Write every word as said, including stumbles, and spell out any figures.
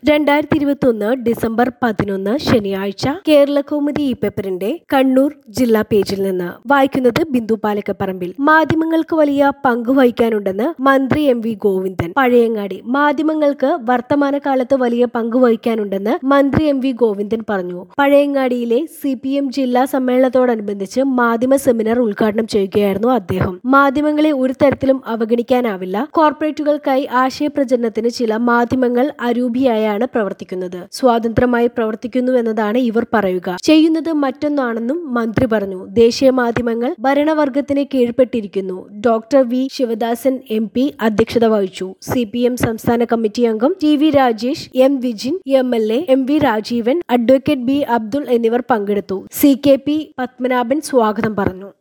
രണ്ടായിരത്തി ഇരുപത്തി ഒന്ന് ഡിസംബർ പതിനൊന്ന് ശനിയാഴ്ച കേരളകൗമുദി ഈ പേപ്പറിന്റെ കണ്ണൂർ ജില്ലാ പേജിൽ നിന്ന് വായിക്കുന്നത് ബിന്ദു പാലക്കപ്പറമ്പിൽ. മാധ്യമങ്ങൾക്ക് വലിയ പങ്ക് വഹിക്കാനുണ്ടെന്ന് മന്ത്രി എം വി ഗോവിന്ദൻ. പഴയങ്ങാടി. മാധ്യമങ്ങൾക്ക് വർത്തമാനകാലത്ത് വലിയ പങ്ക് വഹിക്കാനുണ്ടെന്ന് മന്ത്രി എം വി ഗോവിന്ദൻ പറഞ്ഞു. പഴയങ്ങാടിയിലെ സി പി എം ജില്ലാ സമ്മേളനത്തോടനുബന്ധിച്ച് മാധ്യമ സെമിനാർ ഉദ്ഘാടനം ചെയ്യുകയായിരുന്നു അദ്ദേഹം. മാധ്യമങ്ങളെ ഒരു തരത്തിലും അവഗണിക്കാനാവില്ല. കോർപ്പറേറ്റുകൾക്കായി ആശയപ്രചരണത്തിന് ചില മാധ്യമങ്ങൾ അരൂപിയായ പ്രവർത്തിക്കുന്നത്. സ്വാതന്ത്ര്യമായി പ്രവർത്തിക്കുന്നു എന്നതാണ് ഇവർ പറയുക. ചെയ്യുന്നത് മറ്റൊന്നാണെന്നും മന്ത്രി പറഞ്ഞു. ദേശീയ മാധ്യമങ്ങൾ ഭരണവർഗത്തിന് കീഴ്പ്പെട്ടിരിക്കുന്നു. Doctor V Sivadasan M P അധ്യക്ഷത വഹിച്ചു. സി പി എം സംസ്ഥാന കമ്മിറ്റി അംഗം T V Rajesh, M Vijin M L A, M V Rajeevan, advocate B Abdul എന്നിവർ പങ്കെടുത്തു. സി കെ പി പത്മനാഭൻ സ്വാഗതം പറഞ്ഞു.